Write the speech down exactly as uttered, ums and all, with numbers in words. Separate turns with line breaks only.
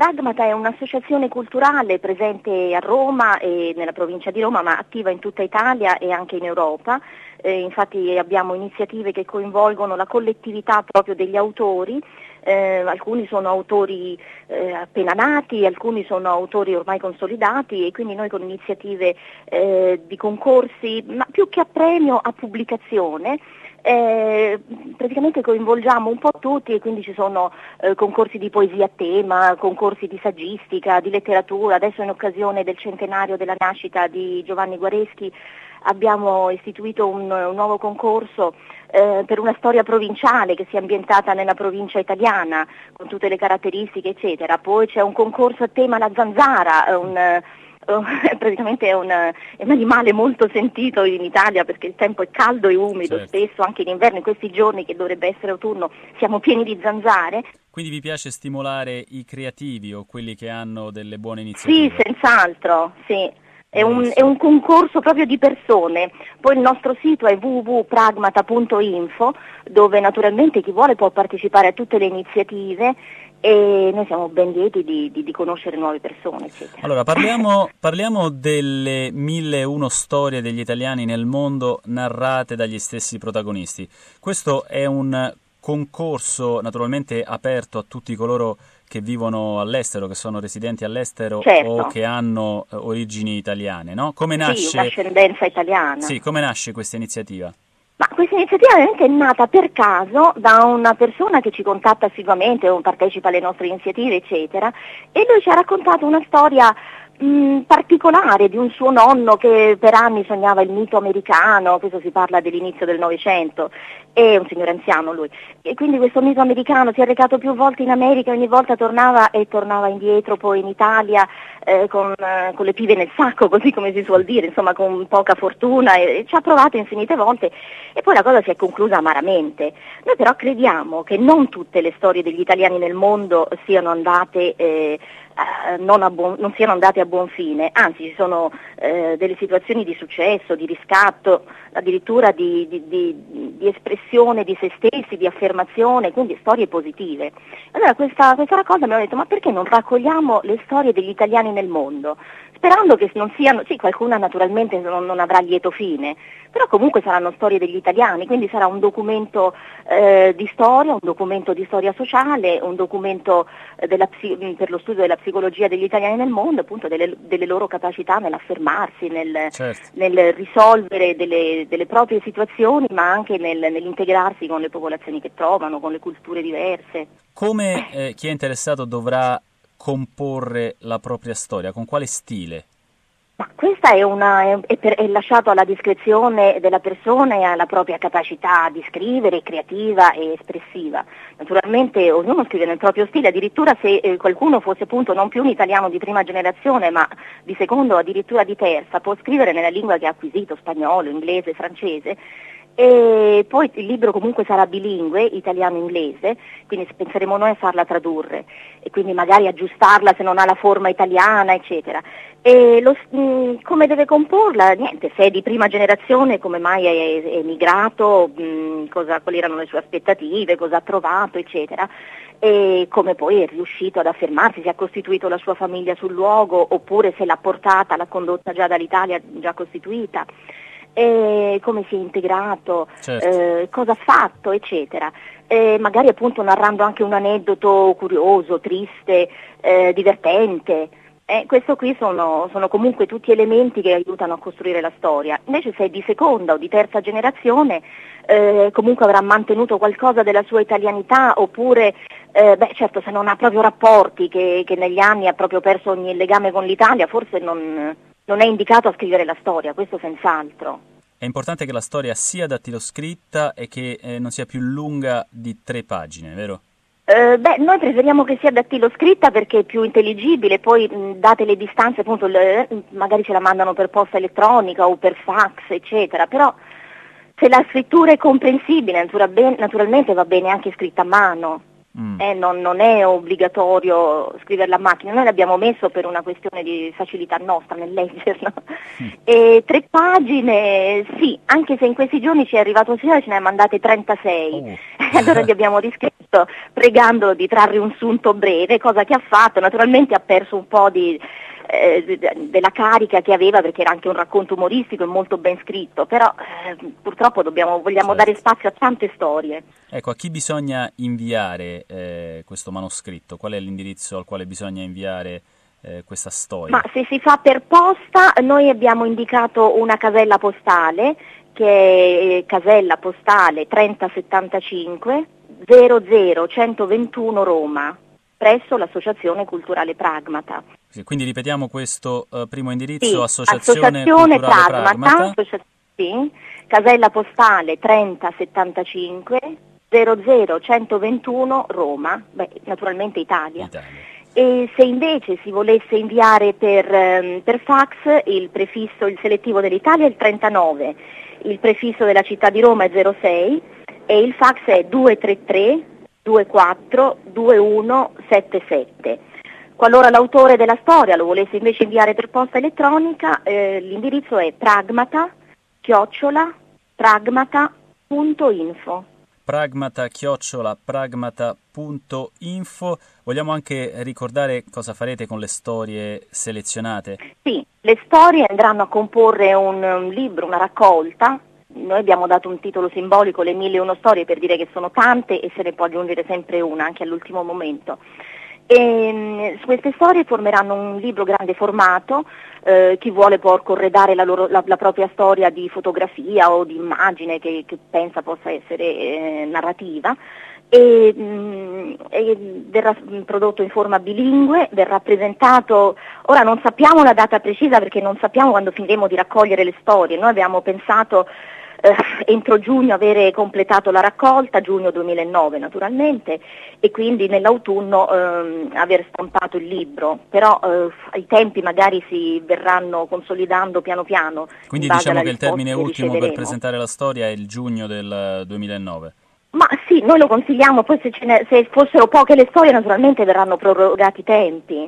Pragmata è un'associazione culturale presente a Roma e nella provincia di Roma, ma attiva in tutta Italia e anche in Europa. Eh, infatti abbiamo iniziative che coinvolgono la collettività proprio degli autori. Eh, alcuni sono autori eh, appena nati, alcuni sono autori ormai consolidati, e quindi noi con iniziative eh, di concorsi, ma più che a premio, a pubblicazione, Eh, praticamente coinvolgiamo un po' tutti, e quindi ci sono eh, concorsi di poesia a tema, concorsi di saggistica, di letteratura. Adesso, in occasione del centenario della nascita di Giovanni Guareschi, abbiamo istituito un, un nuovo concorso eh, per una storia provinciale che sia ambientata nella provincia italiana, con tutte le caratteristiche eccetera. Poi c'è un concorso a tema la zanzara, un praticamente è un, è un animale molto sentito in Italia, perché il tempo è caldo e umido,
certo.
Spesso anche in inverno, in questi giorni che dovrebbe essere autunno, siamo pieni di zanzare.
Quindi vi piace stimolare i creativi o quelli che hanno delle buone iniziative?
Sì, senz'altro, sì. È un, è un concorso proprio di persone. Poi il nostro sito è w w w punto pragmata punto info, dove naturalmente chi vuole può partecipare a tutte le iniziative, e noi siamo ben lieti di, di, di conoscere nuove persone, eccetera.
Allora, parliamo, parliamo delle mille e uno storie degli italiani nel mondo narrate dagli stessi protagonisti. Questo è un concorso naturalmente aperto a tutti coloro che vivono all'estero, che sono residenti all'estero,
certo.
o che hanno eh, origini italiane, no? Come nasce...
Sì, un'ascendenza italiana.
Sì, come nasce questa iniziativa?
Ma questa iniziativa veramente è nata per caso da una persona che ci contatta assiduamente o partecipa alle nostre iniziative, eccetera, e lui ci ha raccontato una storia mh, particolare di un suo nonno che per anni sognava il mito americano. Questo si parla dell'inizio del Novecento, è un signore anziano lui, e quindi questo mito americano si è recato più volte in America, ogni volta tornava e tornava indietro poi in Italia eh, con, eh, con le pive nel sacco, così come si suol dire, insomma con poca fortuna, e, e ci ha provato infinite volte, e poi la cosa si è conclusa amaramente. Noi però crediamo che non tutte le storie degli italiani nel mondo siano andate eh, Uh, non, a buon, non siano andate a buon fine, anzi ci sono uh, delle situazioni di successo, di riscatto, addirittura di, di, di, di espressione di se stessi, di affermazione, quindi storie positive. Allora questa, questa raccolta abbiamo detto: ma perché non raccogliamo le storie degli italiani nel mondo? Sperando che non siano, sì, qualcuna naturalmente non, non avrà lieto fine, però comunque saranno storie degli italiani, quindi sarà un documento eh, di storia, un documento di storia sociale, un documento eh, della, per lo studio della psicologia degli italiani nel mondo, appunto delle, delle loro capacità nell'affermarsi, nel,
certo.
nel risolvere delle, delle proprie situazioni, ma anche nel, nell'integrarsi con le popolazioni che trovano, con le culture diverse.
Come eh, chi è interessato dovrà comporre la propria storia? Con quale stile?
Ma questa è, una, è, è, per, è lasciato alla discrezione della persona e alla propria capacità di scrivere, creativa e espressiva. Naturalmente ognuno scrive nel proprio stile, addirittura se eh, qualcuno fosse appunto non più un italiano di prima generazione, ma di seconda o addirittura di terza, può scrivere nella lingua che ha acquisito, spagnolo, inglese, francese. E poi il libro comunque sarà bilingue, italiano-inglese, quindi penseremo noi a farla tradurre e quindi magari aggiustarla se non ha la forma italiana, eccetera. E lo, mh, come deve comporla? Niente, se è di prima generazione, come mai è, è emigrato, mh, cosa, quali erano le sue aspettative, cosa ha trovato, eccetera. E come poi è riuscito ad affermarsi, se ha costituito la sua famiglia sul luogo, oppure se l'ha portata, l'ha condotta già dall'Italia già costituita. E come si è integrato,
certo.
eh, cosa ha fatto, eccetera. E magari appunto narrando anche un aneddoto curioso, triste, eh, divertente. Eh, questo qui sono, sono comunque tutti elementi che aiutano a costruire la storia. Invece se è di seconda o di terza generazione, eh, comunque avrà mantenuto qualcosa della sua italianità, oppure, eh, beh certo, se non ha proprio rapporti, che, che negli anni ha proprio perso ogni legame con l'Italia, forse non... non è indicato a scrivere la storia, questo senz'altro.
È importante che la storia sia dattiloscritta e che eh, non sia più lunga di tre pagine, vero?
Eh, beh, noi preferiamo che sia dattiloscritta perché è più intelligibile, poi mh, date le distanze, appunto, le, magari ce la mandano per posta elettronica o per fax, eccetera, però se la scrittura è comprensibile, natura- ben, naturalmente va bene anche scritta a mano. Mm. Eh, non, non è obbligatorio scriverla a macchina, noi l'abbiamo messo per una questione di facilità nostra nel leggerlo. Mm. E tre pagine, sì, anche se in questi giorni ci è arrivato un signore e ce ne ha mandate trentasei, oh. Allora gli abbiamo riscritto pregandolo di trarre un sunto breve, cosa che ha fatto. Naturalmente ha perso un po' di... Eh, della carica che aveva, perché era anche un racconto umoristico e molto ben scritto, però eh, purtroppo dobbiamo, vogliamo certo. dare spazio a tante storie.
Ecco, a chi bisogna inviare eh, questo manoscritto? Qual è l'indirizzo al quale bisogna inviare eh, questa storia?
Ma se si fa per posta, noi abbiamo indicato una casella postale, che è casella postale trenta settantacinque zero zero centoventuno Roma, presso l'Associazione Culturale Pragmata.
Sì, quindi ripetiamo questo uh, primo indirizzo,
sì,
Associazione,
Associazione
Culturale
Pragmata,
Pragmata.
Associa- sì, casella postale trenta settantacinque zero zero centoventuno Roma, beh, naturalmente Italia.
Italia.
E se invece si volesse inviare per, um, per fax, il prefisso, il selettivo dell'Italia è il trentanove, il prefisso della città di Roma è zero sei e il fax è due tre tre due quattro due uno sette sette. Qualora l'autore della storia lo volesse invece inviare per posta elettronica, eh, l'indirizzo è pragmata chiocciola pragmata punto info.
Pragmata chiocciola pragmata punto info. Vogliamo anche ricordare cosa farete con le storie selezionate?
Sì, le storie andranno a comporre un, un libro, una raccolta. Noi abbiamo dato un titolo simbolico, le mille e uno storie, per dire che sono tante e se ne può aggiungere sempre una, anche all'ultimo momento. E, queste storie formeranno un libro grande formato, eh, chi vuole può corredare la, loro, la, la propria storia di fotografia o di immagine che, che pensa possa essere eh, narrativa. E, mh, e verrà prodotto in forma bilingue, verrà presentato, ora non sappiamo la data precisa perché non sappiamo quando finiremo di raccogliere le storie, noi abbiamo pensato eh, entro giugno avere completato la raccolta, giugno duemilanove naturalmente, e quindi nell'autunno eh, aver stampato il libro, però eh, i tempi magari si verranno consolidando piano piano.
Quindi diciamo che il termine ultimo per presentare la storia è il giugno del duemilanove.
Ma sì, noi lo consigliamo, poi se, ce ne, se fossero poche le storie naturalmente verranno prorogati i tempi.